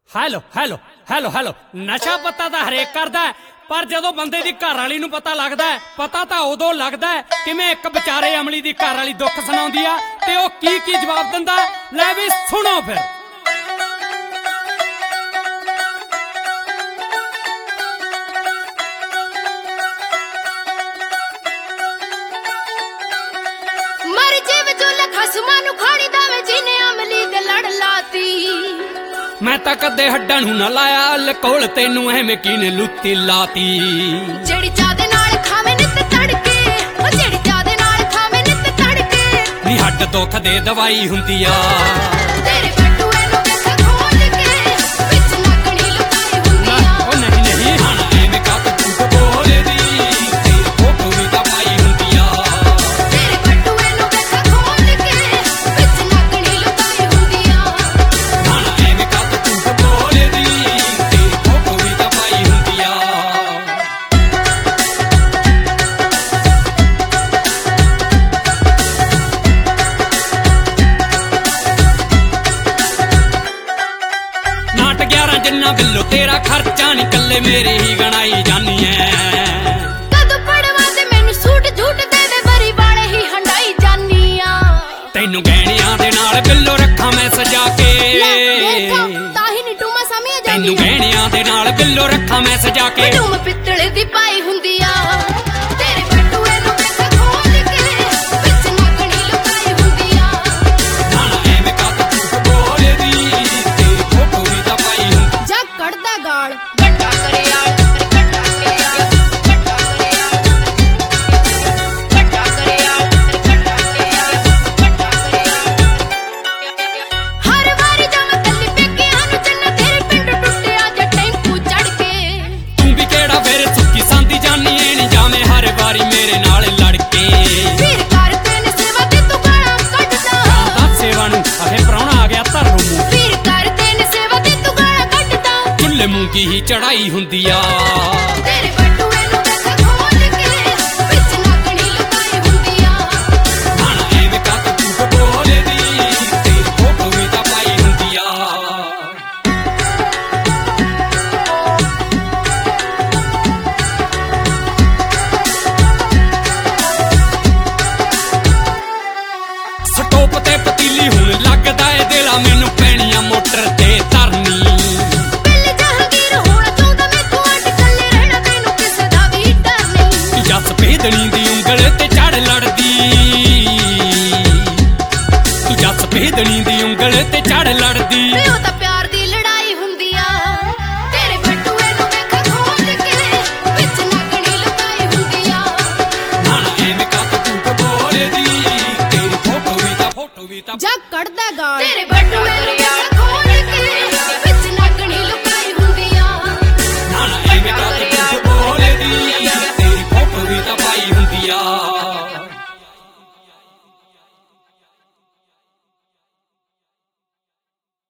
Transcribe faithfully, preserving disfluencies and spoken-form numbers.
Hello hello hello hello ਨਸ਼ਾ ਪਤਾ ਤਾਂ ਹਰੇਕ ਕਰਦਾ, ਪਰ ਜਦੋਂ ਬੰਦੇ ਦੀ ਘਰ ਵਾਲੀ ਨੂੰ ਪਤਾ ਲੱਗਦਾ, ਪਤਾ ਤਾਂ ਉਦੋਂ ਲੱਗਦਾ ਕਿਵੇਂ ਇੱਕ ਵਿਚਾਰੇ ਅਮਲੀ ਦੀ ਘਰ ਵਾਲੀ ਦੁੱਖ ਸੁਣਾਉਂਦੀ ਆ ਤੇ ਉਹ ਕੀ ਕੀ ਜਵਾਬ ਦਿੰਦਾ। ਲੈ ਵੀ ਸੁਣੋ ਫਿਰ। ਮਰ ਜਿਵੇਂ ਜੁਲ ਖਸਮਾਂ ਨੂੰ ਖਾਣੀ ਦਾਵੇਂ ਜਿਹਨੇ ਅਮਲੀ ਦੇ ਲੜ ਲਾਤੀ। ਮੈਂ ਤਾਂ ਕਦੇ ਹੱਡਾਂ ਨੂੰ ਨਾ ਲਾਇਆ ਲਕੋਲ, ਤੈਨੂੰ ਐਵੇਂ ਕਿਨੇ ਲੁੱਤੀ ਲਾਤੀ। ਜਿਹੜੀ ਚਾਹ ਦੇ ਨਾਲ ਖਾਵੇਂ ਨਿੱਤ ਤੜਕੇ, ਉਹ ਜਿਹੜੀ ਚਾਹ ਦੇ ਨਾਲ ਖਾਵੇਂ ਨਿੱਤ ਤੜਕੇ। ਨੀ ਹੱਡ ਦੁੱਖ ਦੇ ਦਵਾਈ ਹੁੰਦੀ ਆ, ਤੇਰੇ ਬਟੂਏ ਨੂੰ ਵੇਖ ਖੋਲ ਕੇ ਵਿੱਚ ਨਕਲੀ ਲੁਕਾਈ ਹੁੰਦੀ ਆ। ਉਹ ਨਹੀਂ ਨਹੀਂ ਹਣ ਐਵੇਂ ਕੱਤ ਝੂਠ ਬੋਲਦੀ, ਤੇਰੀ ਫੋਟੋ ਵੀ ਤਾਂ ਪਾਈ ਹੁੰਦੀ ਆ। ਤੇਰੇ ਬਟੂਏ ਨੂੰ ਵੇਖ ਖੋਲ ਕੇ ਵਿੱਚ ਨਕਲੀ ਲੁਕਾਈ ਹੁੰਦੀ ਆ। ਹਣ ਐਵੇਂ ਕੱਤ ਝੂਠ ਬੋਲਦੀ, ਤੇਰੀ ਫੋਟੋ ਵੀ ਤਾਂ ਪਾਈ ਹੁੰਦੀ ਆ। ਨਾਟ ਗਿਆਰਾਂ ਜਿੰਨਾ ਬਿੱਲੋ ਤੇਰਾ ਖਰਚਾ ਨੀ ਕੱਲੇ ਮੇਰੇ ਹੀ ਗਣਾਈ ਜਾਨੀ ਐ। ਕਦੋਂ ਪੜਵਾ ਤੇ ਮੈਨੂੰ ਸੂਟ ਝੂਟ ਦੇ ਦੇ ਬਰੀ ਵਾਲੇ ਹੀ ਹੰਡਾਈ ਜਾਨੀ ਆ। ਤੈਨੂੰ ਗਹਿਣਿਆਂ ਦੇ ਨਾਲ ਬਿੱਲੋ ਰੱਖਾਂ ਮੈਂ ਸਜਾ ਕੇ, ਤਾਂ ਹੀ ਨੀ ਟੂਮਾ ਸਾਹਮਣੇ ਤੈਨੂੰ ਜਾਂਦੀ ਆ। ਗਹਿਣਿਆਂ ਦੇ ਨਾਲ ਬਿੱਲੋ ਰੱਖਾਂ ਮੈਂ ਸਜਾ ਕੇ। ਟੂਮ ਪਿੱਤਲ ਦੀ ਪਾਈ ਹੁੰਦੀ ਆ। ਤੇਰੇ ਬਟੂਏ ਨੂੰ ਵੇਖ ਖੋਲ ਕੇ ਵਿੱਚ ਨਕਲੀ ਲੁਕਾਈ ਹੁੰਦੀ ਆ। ਨਾਲ ਐਵੇਂ ਕੱਤ ਝੂਠ ਬੋਲਦੀ, ਤੇਰੀ ਫੋਟੋ ਵੀ ਤਾਂ ਪਾਈ ਹੁੰਦੀ। ਜਾ ਕੱਢਦਾ ਗਾਲ ਗੱਟਾ ਕਰਿਆਲ ਗੱਟਾ ਕਰਿਆਲ ਗੱਟਾ ਕਰਿਆਲ ਗੱਟਾ ਕਰਿਆਲ ਗੱਟਾ ਕਰਿਆਲ ਗੱਟਾ ਕਰਿਆਲ। ਹਰ ਵਾਰੀ ਜਾਵਾਂ ਕੱਲੀ ਪੇਕਿਆਂ ਨੂੰ ਚੰਨਾ ਤੇਰੇ ਪਿੰਡ ਟੁੱਟਿਆ ਜਾਂ ਟੈਂਪੂ ਚੜ ਕੇ। ਤੂੰ ਵੀ ਕਿਹੜਾ ਫਿਰ ਸੁੱਕੀ ਸੰਦੀ ਜਾਨੀ ਏ ਨੀ ਜਾਵੇਂ ਹਰ ਵਾਰੀ ਮੇਰੇ ਨਾਲ ਲੜ ਕੇ। ਫਿਰ ਕਰ ਤੈਨੂੰ ਸੇਵਾ ਤੇ ਤੂੰ ਗਾਲਾਂ ਕੱਢਦਾ। ਤਾਂ ਸੇਵਾ ਨੂੰ ਅਹੇ ਪ੍ਰਾਹੁਣਾ ਆ ਗਿਆ ਧਰ ਨੂੰ ਮੂੰਹ, ਫਿਰ ਕਰ ਤੈਨੂੰ ਸੇਵਾ ਤੇ ਤੂੰ ਗਾਲਾਂ ਕੱਢਦਾ। ਚੁੱਲ੍ਹੇ ਮੂੰਗੀ ਹੀ ਚੜਾਈ ਹੁੰਦੀ ਆ। ਤੇਰੇ